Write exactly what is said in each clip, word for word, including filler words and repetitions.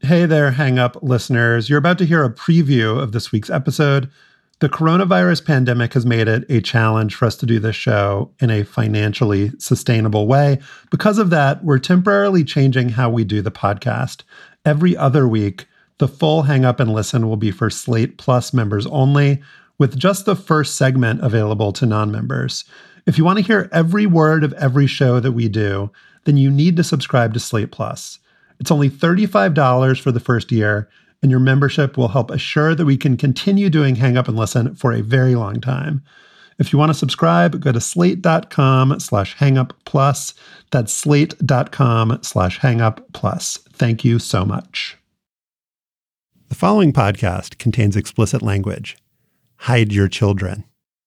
Hey there, Hang Up listeners. You're about to hear a preview of this week's episode. The coronavirus pandemic has made it a challenge for us to do this show in a financially sustainable way. Because of that, we're temporarily changing how we do the podcast. Every other week, the full Hang Up and Listen will be for Slate Plus members only, with just the first segment available to non-members. If you want to hear every word of every show that we do, then you need to subscribe to Slate Plus. It's only thirty-five dollars for the first year, and your membership will help assure that we can continue doing Hang Up and Listen for a very long time. If you want to subscribe, go to slate.com slash hangup plus. That's slate.com slash hangup plus. Thank you so much. The following podcast contains explicit language. Hide your children.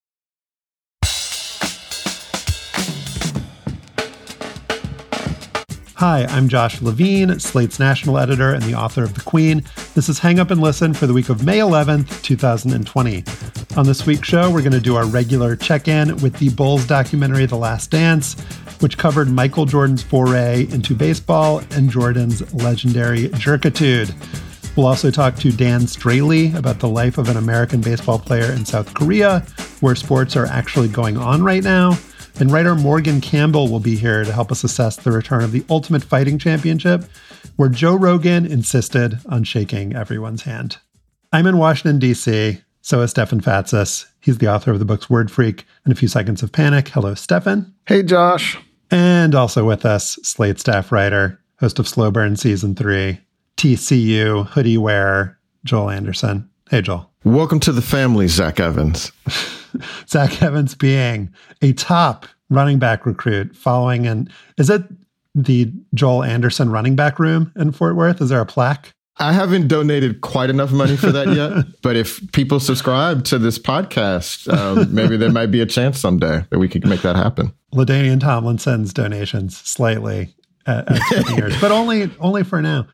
Hi, I'm Josh Levine, Slate's national editor and the author of The Queen. This is Hang Up and Listen for the week of May eleventh, two thousand twenty. On this week's show, we're going to do our regular check-in with the Bulls documentary, The Last Dance, which covered Michael Jordan's foray into baseball and Jordan's legendary jerkitude. We'll also talk to Dan Straley about the life of an American baseball player in South Korea, where sports are actually going on right now. And writer Morgan Campbell will be here to help us assess the return of the Ultimate Fighting Championship, where Joe Rogan insisted on shaking everyone's hand. I'm in Washington, D C, so is Stefan Fatsis. He's the author of the books Word Freak and A Few Seconds of Panic. Hello, Stefan. Hey, Josh. And also with us, Slate staff writer, host of Slow Burn Season three, T C U hoodie wearer, Joel Anderson. Hey, Joel. Welcome to the family, Zach Evans. Zach Evans being a top running back recruit following in, is it the Joel Anderson running back room in Fort Worth? Is there a plaque? I haven't donated quite enough money for that yet, but if people subscribe to this podcast, um, maybe there might be a chance someday that we could make that happen. LaDainian Tomlinson's donations slightly at, at years, but only only for now.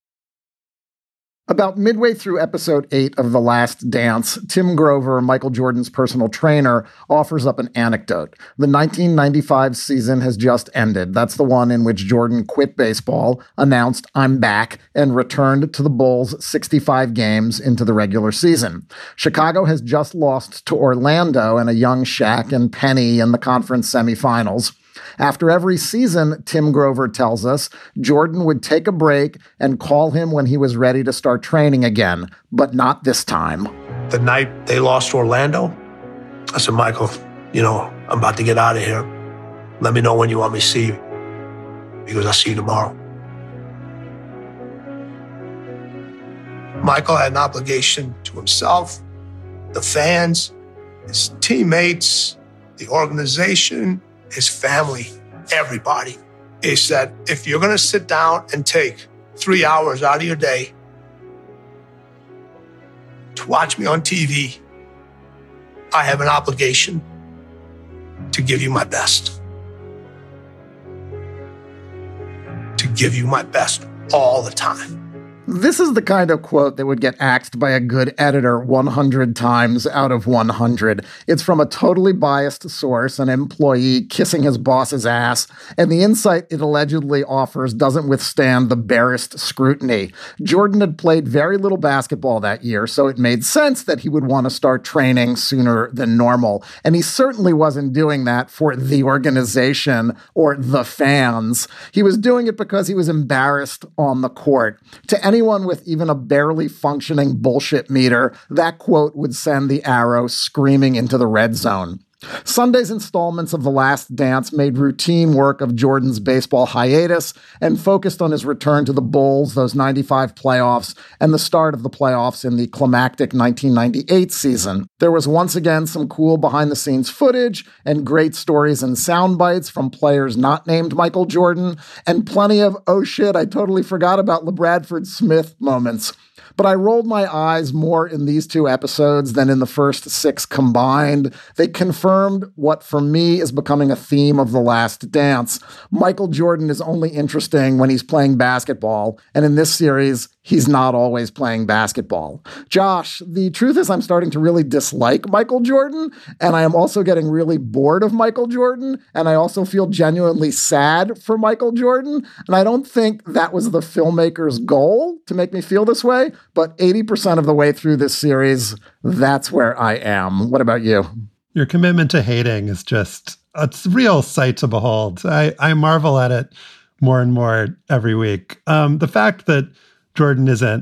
About midway through episode eight of The Last Dance, Tim Grover, Michael Jordan's personal trainer, offers up an anecdote. The nineteen ninety-five season has just ended. That's the one in which Jordan quit baseball, announced "I'm back," and returned to the Bulls sixty-five games into the regular season. Chicago has just lost to Orlando and a young Shaq and Penny in the conference semifinals. After every season, Tim Grover tells us, Jordan would take a break and call him when he was ready to start training again, but not this time. The night they lost to Orlando, I said, Michael, you know, I'm about to get out of here. Let me know when you want me to see you, because I'll see you tomorrow. Michael had an obligation to himself, the fans, his teammates, the organization, his family, everybody. He said, if you're going to sit down and take three hours out of your day to watch me on T V, I have an obligation to give you my best. To give you my best all the time. This is the kind of quote that would get axed by a good editor one hundred times out of one hundred. It's from a totally biased source, an employee kissing his boss's ass, and the insight it allegedly offers doesn't withstand the barest scrutiny. Jordan had played very little basketball that year, so it made sense that he would want to start training sooner than normal. And he certainly wasn't doing that for the organization or the fans. He was doing it because he was embarrassed on the court. To any Anyone with even a barely functioning bullshit meter, that quote would send the arrow screaming into the red zone. Sunday's installments of The Last Dance made routine work of Jordan's baseball hiatus and focused on his return to the Bulls, those ninety-five playoffs, and the start of the playoffs in the climactic nineteen ninety-eight season. There was once again some cool behind-the-scenes footage and great stories and sound bites from players not named Michael Jordan, and plenty of, oh shit, I totally forgot about LeBradford Smith moments. But I rolled my eyes more in these two episodes than in the first six combined. They confirmed confirmed what for me is becoming a theme of The Last Dance. Michael Jordan is only interesting when he's playing basketball, and in this series, he's not always playing basketball. Josh, the truth is I'm starting to really dislike Michael Jordan, and I am also getting really bored of Michael Jordan, and I also feel genuinely sad for Michael Jordan, and I don't think that was the filmmaker's goal to make me feel this way, but eighty percent of the way through this series, that's where I am. What about you? Your commitment to hating is just a real sight to behold. I, I marvel at it more and more every week. Um, the fact that Jordan isn't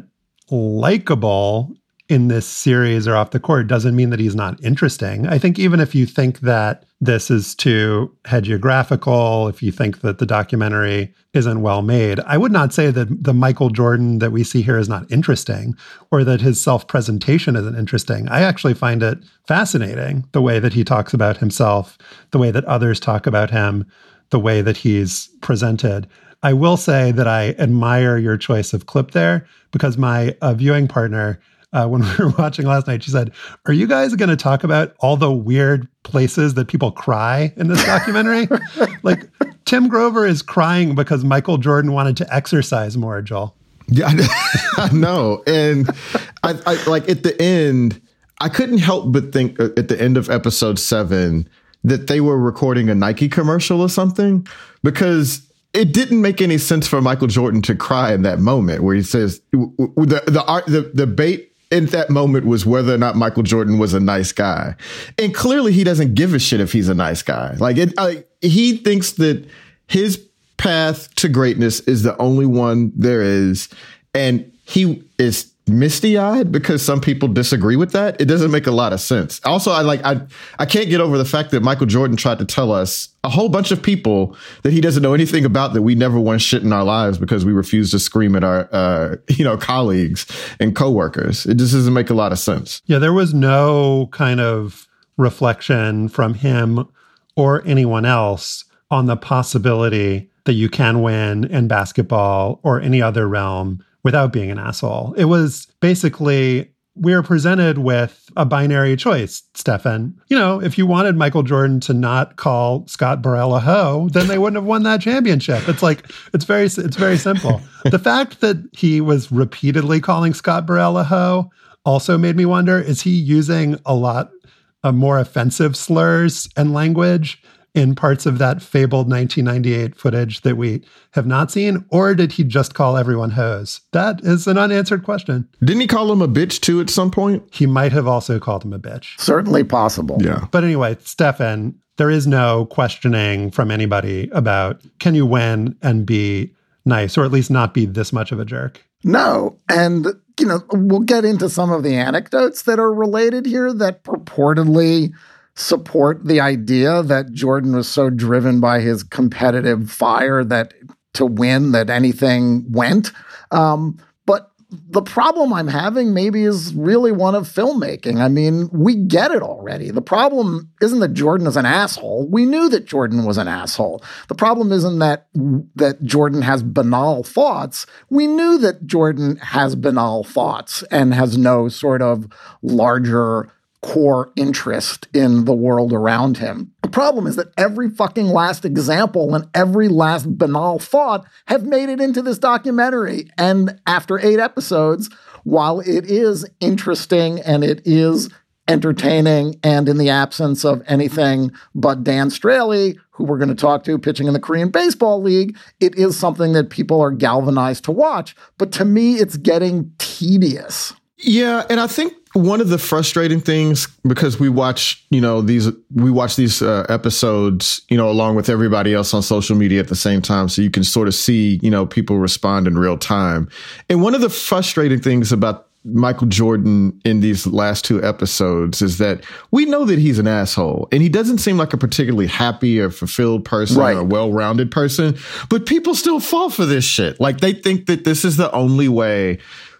likable in this series or off the court doesn't mean that he's not interesting. I think even if you think that this is too hagiographical, if you think that the documentary isn't well made, I would not say that the Michael Jordan that we see here is not interesting or that his self-presentation isn't interesting. I actually find it fascinating, the way that he talks about himself, the way that others talk about him, the way that he's presented. I will say that I admire your choice of clip there because my uh, viewing partner, Uh, when we were watching last night, she said, "Are you guys going to talk about all the weird places that people cry in this documentary?" Like, Tim Grover is crying because Michael Jordan wanted to exercise more, Joel. Yeah, I know. And I, I like at the end, I couldn't help but think at the end of episode seven that they were recording a Nike commercial or something, because it didn't make any sense for Michael Jordan to cry in that moment where he says the the art, the, the bait in that moment was whether or not Michael Jordan was a nice guy. And clearly he doesn't give a shit if he's a nice guy. Like it, I, he thinks that his path to greatness is the only one there is. And he is misty eyed because some people disagree with that. It doesn't make a lot of sense. Also, I like, I, I can't get over the fact that Michael Jordan tried to tell us, a whole bunch of people, that he doesn't know anything about, that we never won shit in our lives because we refuse to scream at our, uh, you know, colleagues and coworkers. It just doesn't make a lot of sense. Yeah, there was no kind of reflection from him or anyone else on the possibility that you can win in basketball or any other realm without being an asshole. It was basically, we are presented with a binary choice, Stefan. You know, if you wanted Michael Jordan to not call Scott Burrell a hoe, then they wouldn't have won that championship. It's like, it's very, it's very simple. The fact that he was repeatedly calling Scott Burrell a hoe also made me wonder, is he using a lot of more offensive slurs and language in parts of that fabled nineteen ninety-eight footage that we have not seen? Or did he just call everyone hoes? That is an unanswered question. Didn't he call him a bitch too at some point? He might have also called him a bitch. Certainly possible. Yeah. But anyway, Stefan, there is no questioning from anybody about, can you win and be nice, or at least not be this much of a jerk? No. And, you know, we'll get into some of the anecdotes that are related here that purportedly support the idea that Jordan was so driven by his competitive fire that to win, that anything went. Um, but the problem I'm having maybe is really one of filmmaking. I mean, we get it already. The problem isn't that Jordan is an asshole. We knew that Jordan was an asshole. The problem isn't that that Jordan has banal thoughts. We knew that Jordan has banal thoughts and has no sort of larger core interest in the world around him. The problem is that every fucking last example and every last banal thought have made it into this documentary. And after eight episodes, while it is interesting and it is entertaining, and in the absence of anything but Dan Straley, who we're going to talk to pitching in the Korean Baseball League, it is something that people are galvanized to watch. But to me, it's getting tedious. Yeah, and I think one of the frustrating things, because we watch, you know, these we watch these uh, episodes, you know, along with everybody else on social media at the same time, so you can sort of see, you know, people respond in real time. And one of the frustrating things about Michael Jordan in these last two episodes is that we know that he's an asshole, and he doesn't seem like a particularly happy or fulfilled person, right, or a well-rounded person, but people still fall for this shit. Like, they think that this is the only way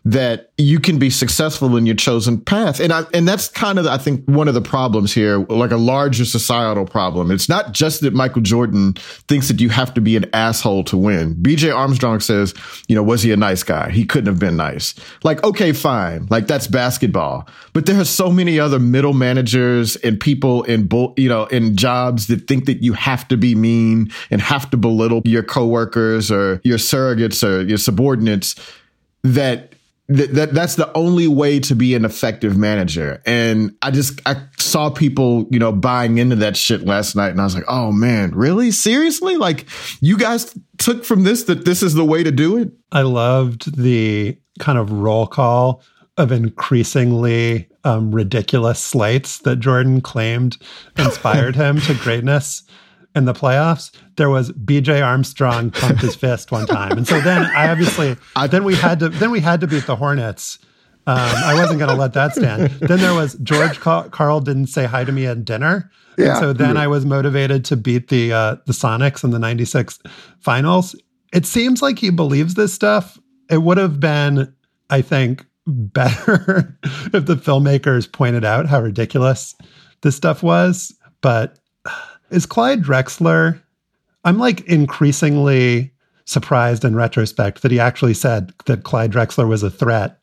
that you can be successful in your chosen path. And I, and that's kind of, I think, one of the problems here, like a larger societal problem. It's not just that Michael Jordan thinks that you have to be an asshole to win. B J Armstrong says, you know, was he a nice guy? He couldn't have been nice. Like, okay, fine. Like, that's basketball. But there are so many other middle managers and people in, you know, in jobs that think that you have to be mean and have to belittle your coworkers or your surrogates or your subordinates, that That, that that's the only way to be an effective manager. And I just, I saw people, you know, buying into that shit last night. And I was like, oh man, really? Seriously? Like, you guys took from this that this is the way to do it? I loved the kind of roll call of increasingly um, ridiculous slates that Jordan claimed inspired him to greatness in the playoffs. There was B J Armstrong pumped his fist one time. And so then I obviously, I, then we had to, then we had to beat the Hornets. Um, I wasn't going to let that stand. Then there was George Car- Karl didn't say hi to me at dinner. Yeah. And so then yeah. I was motivated to beat the, uh, the Sonics in the ninety-six finals. It seems like he believes this stuff. It would have been, I think, better if the filmmakers pointed out how ridiculous this stuff was. But is Clyde Drexler, I'm like increasingly surprised in retrospect that he actually said that Clyde Drexler was a threat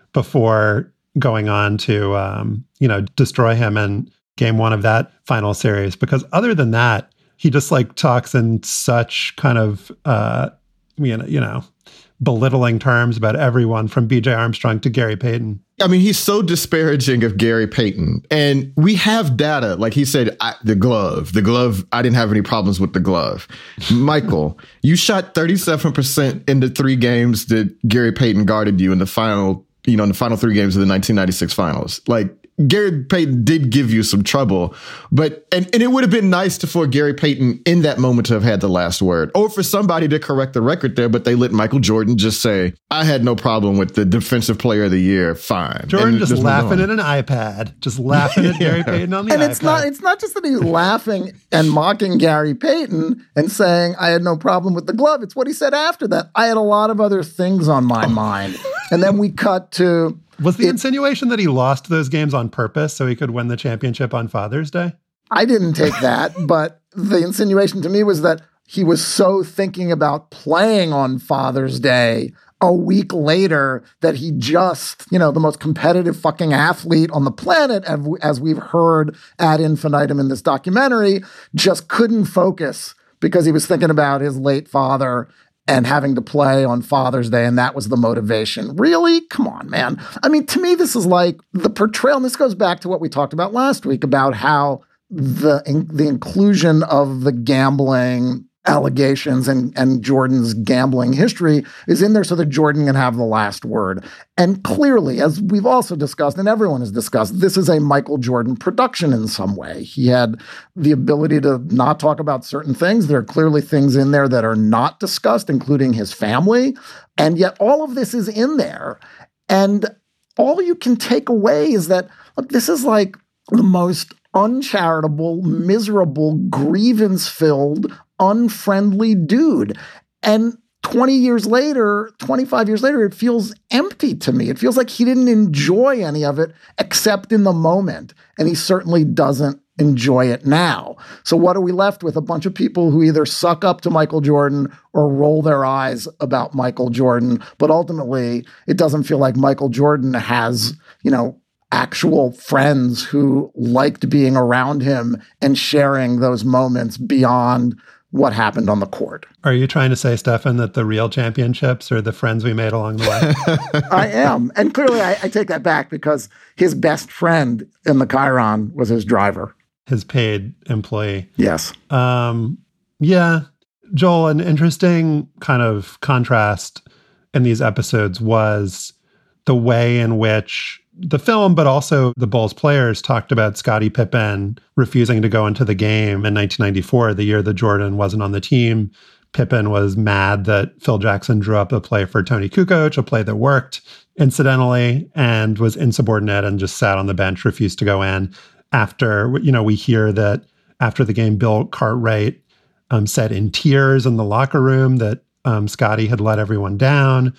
before going on to, um, you know, destroy him in game one of that final series. Because other than that, he just like talks in such kind of, uh, you know, you know, belittling terms about everyone from B J Armstrong to Gary Payton. I mean, he's so disparaging of Gary Payton. And we have data. Like he said, I, the glove, the glove, I didn't have any problems with the glove. Michael, you shot thirty-seven percent in the three games that Gary Payton guarded you in the final, you know, in the final three games of the nineteen ninety-six finals. Like, Gary Payton did give you some trouble, but and, and it would have been nice to for Gary Payton in that moment to have had the last word, or for somebody to correct the record there, but they let Michael Jordan just say, I had no problem with the defensive player of the year. Fine. Jordan and just laughing at an iPad, just laughing at Gary Payton on the and iPad. And it's not, it's not just that he's laughing and mocking Gary Payton and saying, I had no problem with the glove. It's what he said after that. I had a lot of other things on my mind. And then we cut to, was the it, insinuation that he lost those games on purpose so he could win the championship on Father's Day? I didn't take that, but the insinuation to me was that he was so thinking about playing on Father's Day a week later that he just, you know, the most competitive fucking athlete on the planet, as we've heard ad infinitum in this documentary, just couldn't focus because he was thinking about his late father and having to play on Father's Day, and that was the motivation. Really? Come on, man. I mean, to me, this is like the portrayal, and this goes back to what we talked about last week about how the, in, the inclusion of the gambling allegations and, and Jordan's gambling history is in there so that Jordan can have the last word. And clearly, as we've also discussed, and everyone has discussed, this is a Michael Jordan production in some way. He had the ability to not talk about certain things. There are clearly things in there that are not discussed, including his family. And yet all of this is in there. And all you can take away is that, look, this is like the most uncharitable, miserable, grievance-filled, unfriendly dude. And twenty years later, twenty-five years later, it feels empty to me. It feels like he didn't enjoy any of it except in the moment. And he certainly doesn't enjoy it now. So what are we left with? A bunch of people who either suck up to Michael Jordan or roll their eyes about Michael Jordan. But ultimately, it doesn't feel like Michael Jordan has, you know, actual friends who liked being around him and sharing those moments beyond what happened on the court. Are you trying to say, Stefan, that the real championships are the friends we made along the way? I am. And clearly I, I take that back because his best friend in the Chiron was his driver. His paid employee. Yes. Um, yeah. Joel, an interesting kind of contrast in these episodes was the way in which the film, but also the Bulls players talked about Scottie Pippen refusing to go into the game in nineteen ninety-four, the year that Jordan wasn't on the team. Pippen was mad that Phil Jackson drew up a play for Tony Kukoc, a play that worked, incidentally, and was insubordinate and just sat on the bench, refused to go in. After, you know, we hear that after the game, Bill Cartwright um, said in tears in the locker room that um, Scottie had let everyone down.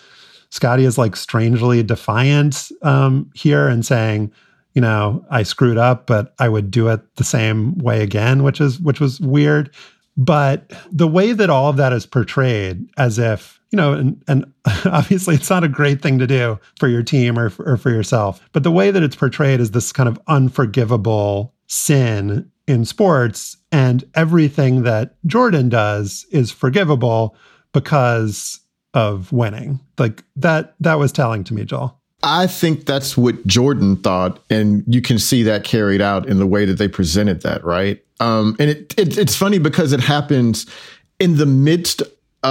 Scottie is like strangely defiant um, here and saying, you know, I screwed up, but I would do it the same way again, which is which was weird. But the way that all of that is portrayed as if, you know, and, and obviously it's not a great thing to do for your team or, or for yourself, but the way that it's portrayed is this kind of unforgivable sin in sports, and everything that Jordan does is forgivable because of winning. Like that, that was telling to me, Joel. I think that's what Jordan thought, and you can see that carried out in the way that they presented that, right? Um, and it, it it's funny because it happens in the midst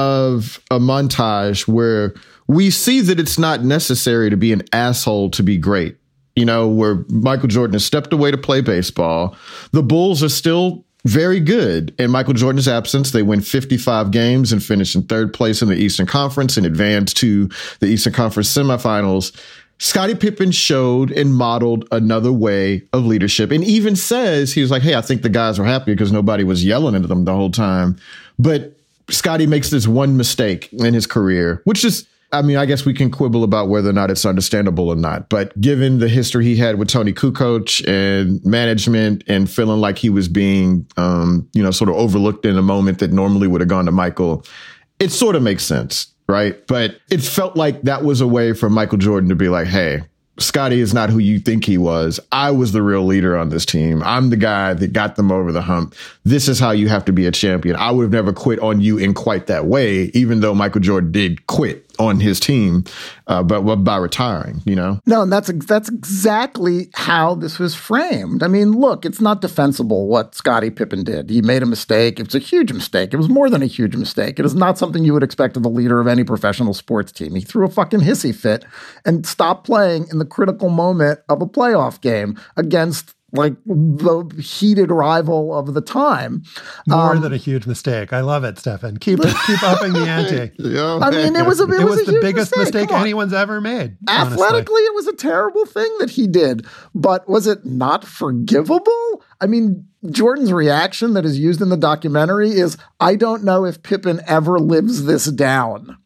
of a montage where we see that it's not necessary to be an asshole to be great. You know, where Michael Jordan has stepped away to play baseball. The Bulls are still very good. In Michael Jordan's absence, they win fifty-five games and finish in third place in the Eastern Conference and advance to the Eastern Conference semifinals. Scottie Pippen showed and modeled another way of leadership, and even says, he was like, hey, I think the guys were happy because nobody was yelling at them the whole time. But Scottie makes this one mistake in his career, which is, I mean, I guess we can quibble about whether or not it's understandable or not. But given the history he had with Tony Kukoc and management and feeling like he was being, um, you know, sort of overlooked in a moment that normally would have gone to Michael, it sort of makes sense, right? But it felt like that was a way for Michael Jordan to be like, hey, Scottie is not who you think he was. I was the real leader on this team. I'm the guy that got them over the hump. This is how you have to be a champion. I would have never quit on you in quite that way, even though Michael Jordan did quit on his team, uh, but by retiring, you know? No, and that's that's exactly how this was framed. I mean, look, it's not defensible what Scottie Pippen did. He made a mistake. It was a huge mistake. It was more than a huge mistake. It is not something you would expect of the leader of any professional sports team. He threw a fucking hissy fit and stopped playing in the critical moment of a playoff game against like the heated rival of the time. More um, than a huge mistake. I love it, Stefan. Keep keep upping the ante. Yeah, I mean, it was a, it, it was, was a the biggest mistake, mistake anyone's ever made. Athletically, honestly. It was a terrible thing that he did. But was it not forgivable? I mean, Jordan's reaction that is used in the documentary is, I don't know if Pippen ever lives this down.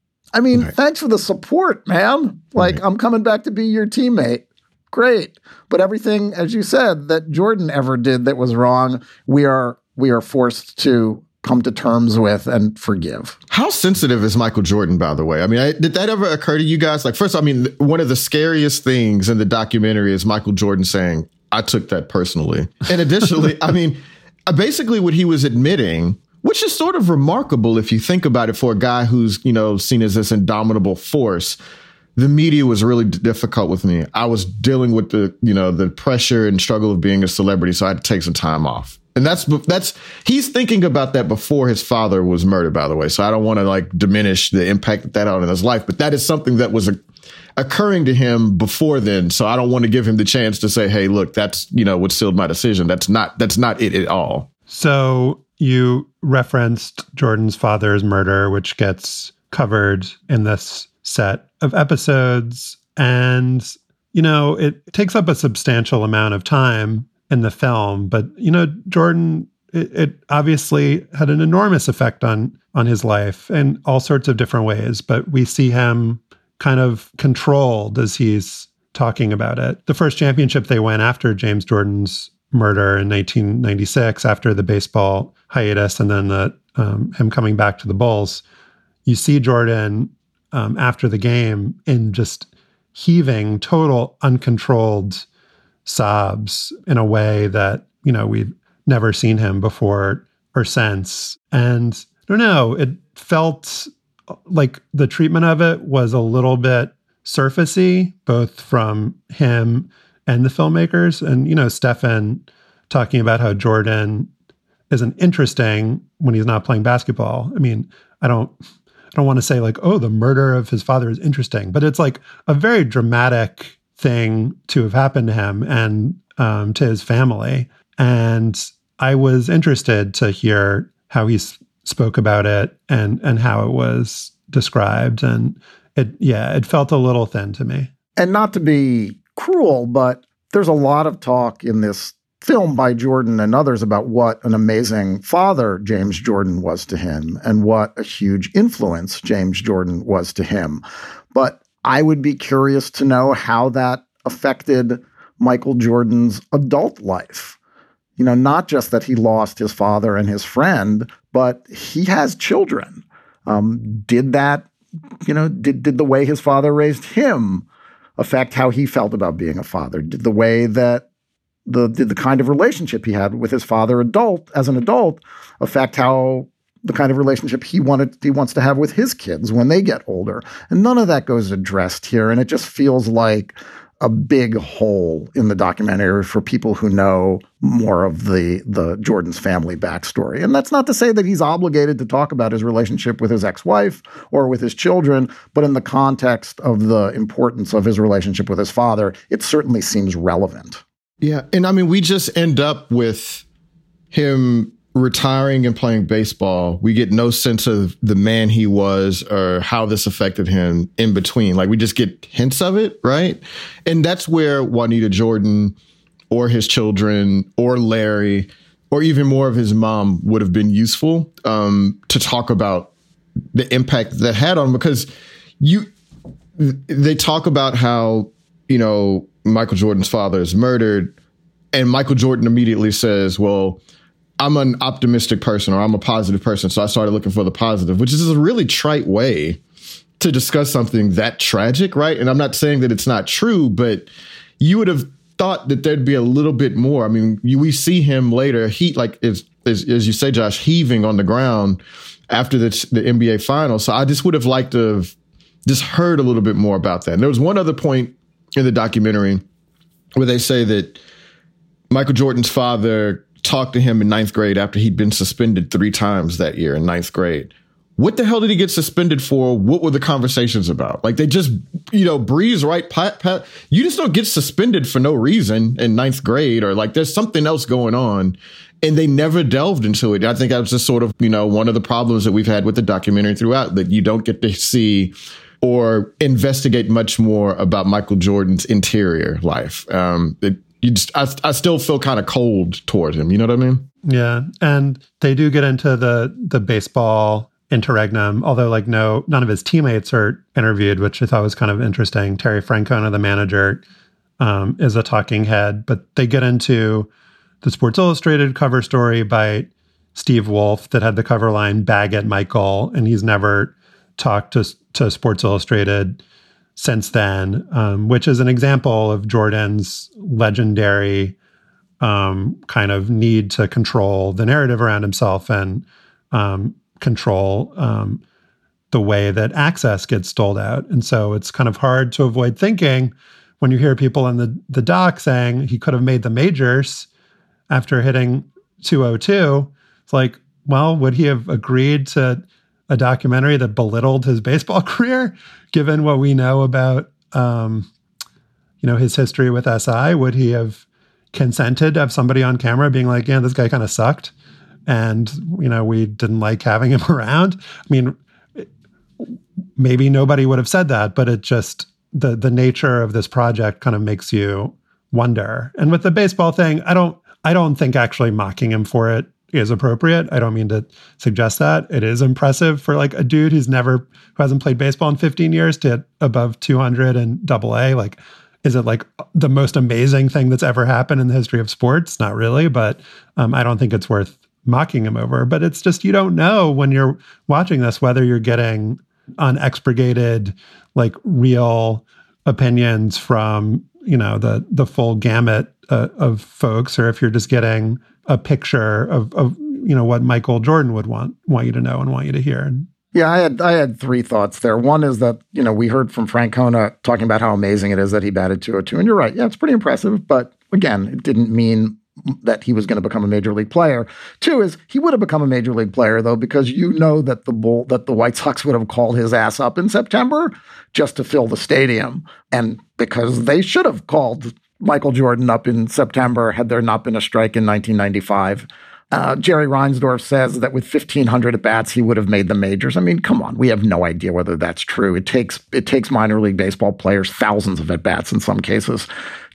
I mean, right. Thanks for the support, man. Like, right. I'm coming back to be your teammate. Great. But everything, as you said, that Jordan ever did that was wrong, we are we are forced to come to terms with and forgive. How sensitive is Michael Jordan, by the way? I mean, I, did that ever occur to you guys? Like, first, I mean, one of the scariest things in the documentary is Michael Jordan saying, I took that personally. And additionally, I mean, basically what he was admitting, which is sort of remarkable if you think about it for a guy who's, you know, seen as this indomitable force. The media was really difficult with me. I was dealing with the, you know, the pressure and struggle of being a celebrity, so I had to take some time off. And that's that's he's thinking about that before his father was murdered, by the way. So I don't want to like diminish the impact that that had on his life, but that is something that was a, occurring to him before then. So I don't want to give him the chance to say, "Hey, look, that's, you know, what sealed my decision." That's not that's not it at all. So you referenced Jordan's father's murder, which gets covered in this set of episodes. And, you know, it takes up a substantial amount of time in the film. But, you know, Jordan, it, it obviously had an enormous effect on on his life in all sorts of different ways. But we see him kind of controlled as he's talking about it. The first championship they win after James Jordan's murder in nineteen ninety-six, after the baseball hiatus and then the um, him coming back to the Bulls, you see Jordan um, after the game in just heaving, total uncontrolled sobs in a way that, you know, we've never seen him before or since. And I don't know, it felt like the treatment of it was a little bit surfacey, both from him and the filmmakers. And, you know, Stefan talking about how Jordan isn't interesting when he's not playing basketball. I mean, I don't, I don't want to say like, oh, the murder of his father is interesting, but it's like a very dramatic thing to have happened to him and um, to his family. And I was interested to hear how he s- spoke about it and and how it was described. And it, yeah, it felt a little thin to me. And not to be cruel, but there's a lot of talk in this film by Jordan and others about what an amazing father James Jordan was to him and what a huge influence James Jordan was to him. But I would be curious to know how that affected Michael Jordan's adult life. You know, not just that he lost his father and his friend, but he has children. Um, did that, you know, did, did the way his father raised him affect how he felt about being a father? Did the way that the, did the kind of relationship he had with his father adult as an adult affect how the kind of relationship he wanted, he wants to have with his kids when they get older? And none of that goes addressed here. And it just feels like a big hole in the documentary for people who know more of the, the Jordan's family backstory. And that's not to say that he's obligated to talk about his relationship with his ex-wife or with his children, but in the context of the importance of his relationship with his father, it certainly seems relevant. Yeah. And I mean, we just end up with him retiring and playing baseball. We get no sense of the man he was or how this affected him in between. Like, we just get hints of it, right? And that's where Juanita Jordan or his children or Larry or even more of his mom would have been useful um, to talk about the impact that had on him, because you they talk about how, you know, Michael Jordan's father is murdered, and Michael Jordan immediately says, well, I'm an optimistic person, or I'm a positive person, so I started looking for the positive, which is a really trite way to discuss something that tragic, right? And I'm not saying that it's not true, but you would have thought that there'd be a little bit more. I mean, you, we see him later, he like as, as as you say, Josh, heaving on the ground after the, the N B A Finals. So I just would have liked to have just heard a little bit more about that. And there was one other point in the documentary where they say that Michael Jordan's father talked to him in ninth grade after he'd been suspended three times that year in ninth grade. What the hell did he get suspended for? What were the conversations about? Like, they just, you know, breeze right. Pat, pat, you just don't get suspended for no reason in ninth grade, or like there's something else going on. And they never delved into it. I think that was just sort of, you know, one of the problems that we've had with the documentary throughout, that you don't get to see or investigate much more about Michael Jordan's interior life. Um, it, You just, I, I still feel kind of cold toward him. You know what I mean? Yeah. And they do get into the the baseball interregnum, although like no, none of his teammates are interviewed, which I thought was kind of interesting. Terry Francona, the manager, um, is a talking head, but they get into the Sports Illustrated cover story by Steve Wolf that had the cover line, "Bag at Michael," and he's never talked to, to Sports Illustrated since then, um, which is an example of Jordan's legendary um, kind of need to control the narrative around himself and um, control um, the way that access gets doled out. And so it's kind of hard to avoid thinking when you hear people in the, the doc saying he could have made the majors after hitting two oh two. It's like, well, would he have agreed to a documentary that belittled his baseball career, given what we know about, um, you know, his history with S I? Would he have consented to have somebody on camera being like, yeah, this guy kind of sucked, and, you know, we didn't like having him around? I mean, maybe nobody would have said that, but it just, the the nature of this project kind of makes you wonder. And with the baseball thing, I don't, I don't think actually mocking him for it is appropriate. I don't mean to suggest that. It is impressive for like a dude who's never, who hasn't played baseball in fifteen years to hit above two hundred in double A. Like, is it like the most amazing thing that's ever happened in the history of sports? Not really, but um, I don't think it's worth mocking him over. But it's just, you don't know when you're watching this, whether you're getting unexpurgated, like real opinions from, you know, the, the full gamut uh, of folks, or if you're just getting a picture of, of, you know, what Michael Jordan would want, want you to know and want you to hear. Yeah, I had I had three thoughts there. One is that, you know, we heard from Francona talking about how amazing it is that he batted two oh two. And you're right. Yeah, it's pretty impressive. But again, it didn't mean that he was going to become a major league player. Two is he would have become a major league player, though, because you know that the Bull, that the White Sox would have called his ass up in September just to fill the stadium. And because they should have called Michael Jordan up in September had there not been a strike in nineteen ninety-five. Uh, Jerry Reinsdorf says that with fifteen hundred at-bats, he would have made the majors. I mean, come on. We have no idea whether that's true. It takes it takes minor league baseball players thousands of at-bats in some cases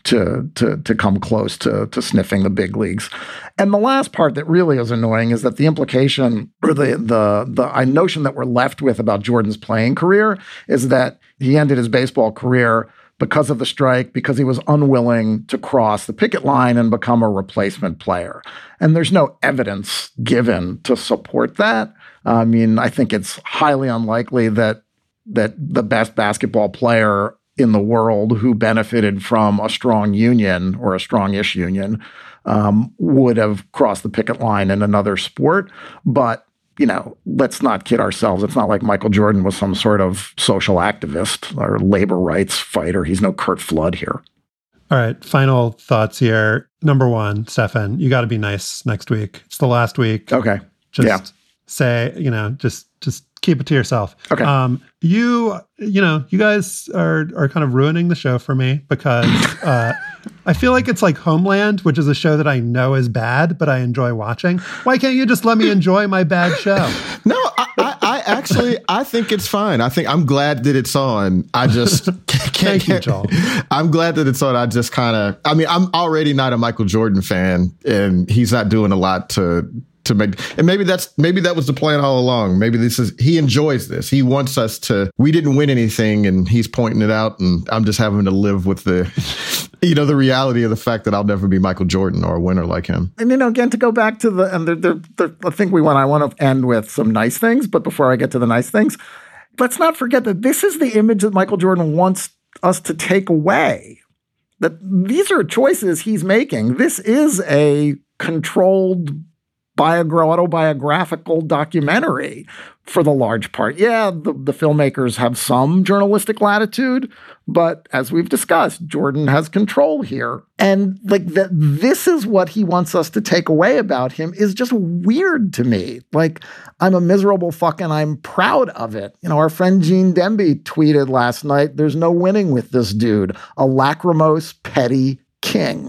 to to to come close to to sniffing the big leagues. And the last part that really is annoying is that the implication or the the the notion that we're left with about Jordan's playing career is that he ended his baseball career because of the strike, because he was unwilling to cross the picket line and become a replacement player. And there's no evidence given to support that. I mean, I think it's highly unlikely that that the best basketball player in the world who benefited from a strong union or a strong-ish union um, would have crossed the picket line in another sport. But, you know, let's not kid ourselves. It's not like Michael Jordan was some sort of social activist or labor rights fighter. He's no Curt Flood here. All right. Final thoughts here. Number one, Stefan, you got to be nice next week. It's the last week. Okay. Just yeah. say, you know, just, just keep it to yourself. Okay. Um, you, you know, you guys are, are kind of ruining the show for me because, uh, I feel like it's like Homeland, which is a show that I know is bad, but I enjoy watching. Why can't you just let me enjoy my bad show? No, I, I, I actually, I think it's fine. I think I'm glad that it's on. I just can't. Thank you, Joel. I'm glad that it's on. I just kind of, I mean, I'm already not a Michael Jordan fan, and he's not doing a lot to to make, and maybe that's, maybe that was the plan all along. Maybe this is, he enjoys this. He wants us to, we didn't win anything and he's pointing it out, and I'm just having to live with the, you know, the reality of the fact that I'll never be Michael Jordan or a winner like him. And, you know, again, to go back to the, and the, the, the, I think we want, I want to end with some nice things, but before I get to the nice things, let's not forget that this is the image that Michael Jordan wants us to take away. That these are choices he's making. This is a controlled Biogra- autobiographical documentary for the large part. Yeah, the, the filmmakers have some journalistic latitude, but as we've discussed, Jordan has control here. And like that, this is what he wants us to take away about him is just weird to me. Like, I'm a miserable fuck and I'm proud of it. You know, our friend Gene Demby tweeted last night, there's no winning with this dude, a lachrymose, petty king.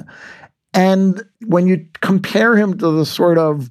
And when you compare him to the sort of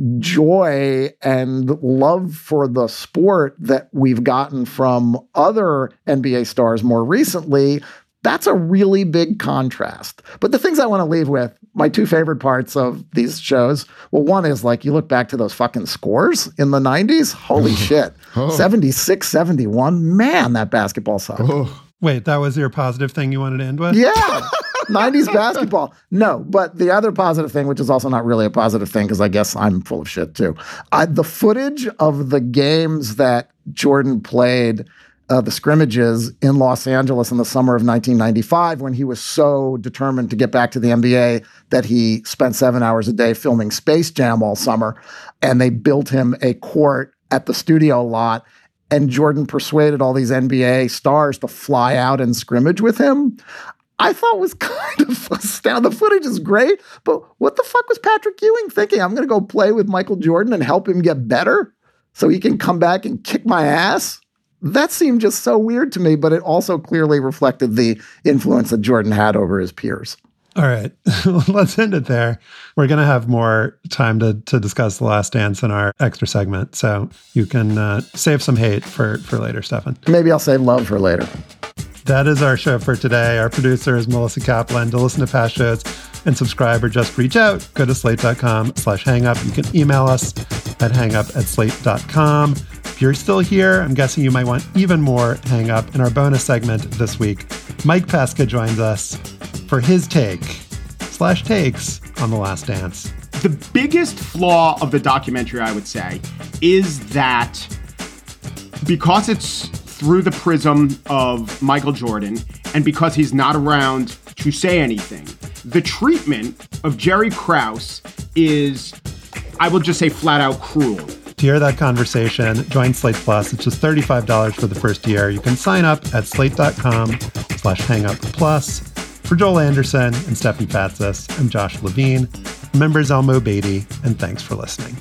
joy and love for the sport that we've gotten from other N B A stars more recently, that's a really big contrast. But the things I want to leave with, my two favorite parts of these shows, well, one is like you look back to those fucking scores in the nineties. Holy shit. Oh. seventy-six seventy-one. Man, that basketball sucked. Oh. Wait, that was your positive thing you wanted to end with? Yeah. nineties basketball. No, but the other positive thing, which is also not really a positive thing, because I guess I'm full of shit too. I, the footage of the games that Jordan played, uh, the scrimmages in Los Angeles in the summer of nineteen ninety-five, when he was so determined to get back to the N B A that he spent seven hours a day filming Space Jam all summer, and they built him a court at the studio lot. And Jordan persuaded all these N B A stars to fly out and scrimmage with him. I thought was kind of astounding. The footage is great, but what the fuck was Patrick Ewing thinking? I'm going to go play with Michael Jordan and help him get better so he can come back and kick my ass? That seemed just so weird to me, but it also clearly reflected the influence that Jordan had over his peers. All right, let's end it there. We're going to have more time to to discuss The Last Dance in our extra segment, so you can uh, save some hate for, for later, Stefan. Maybe I'll save love for later. That is our show for today. Our producer is Melissa Kaplan. To listen to past shows and subscribe or just reach out, go to slate.com slash hangup. You can email us at hangup at slate.com. If you're still here, I'm guessing you might want even more hang up. In our bonus segment this week, Mike Pesca joins us for his take slash takes on The Last Dance. The biggest flaw of the documentary, I would say, is that because it's through the prism of Michael Jordan and because he's not around to say anything, the treatment of Jerry Krause is, I will just say, flat out cruel. To hear that conversation, join Slate Plus. It's just thirty-five dollars for the first year. You can sign up at slate.com slash hangup plus. For Joel Anderson and Stefan Fatsis, I'm Josh Levine. Remember Zelmo Beatty, and thanks for listening.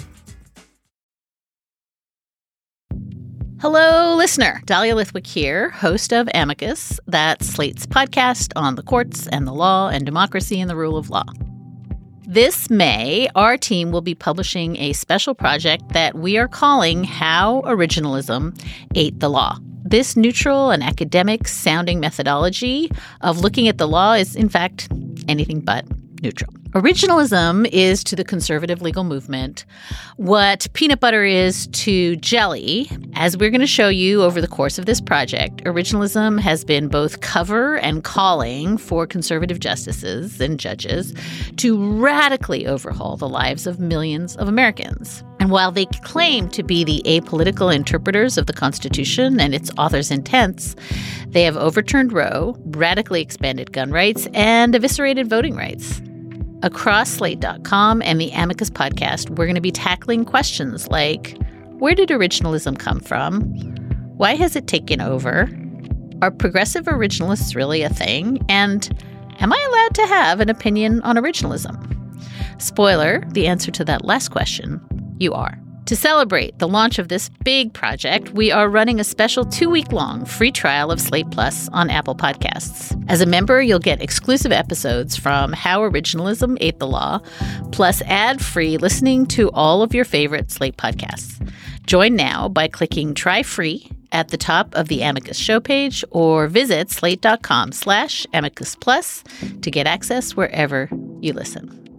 Hello, listener. Dahlia Lithwick here, host of Amicus, that's Slate's podcast on the courts and the law and democracy and the rule of law. This May, our team will be publishing a special project that we are calling How Originalism Ate the Law. This neutral and academic sounding methodology of looking at the law is, in fact, anything but neutral. Originalism is to the conservative legal movement what peanut butter is to jelly. As we're going to show you over the course of this project, originalism has been both cover and calling for conservative justices and judges to radically overhaul the lives of millions of Americans. And while they claim to be the apolitical interpreters of the Constitution and its author's intents, they have overturned Roe, radically expanded gun rights, and eviscerated voting rights. Across Slate dot com and the Amicus podcast, we're going to be tackling questions like, where did originalism come from? Why has it taken over? Are progressive originalists really a thing? And am I allowed to have an opinion on originalism? Spoiler, the answer to that last question, you are. To celebrate the launch of this big project, we are running a special two-week-long free trial of Slate Plus on Apple Podcasts. As a member, you'll get exclusive episodes from How Originalism Ate the Law, plus ad-free listening to all of your favorite Slate podcasts. Join now by clicking Try Free at the top of the Amicus show page or visit slate dot com slash amicus plus to get access wherever you listen.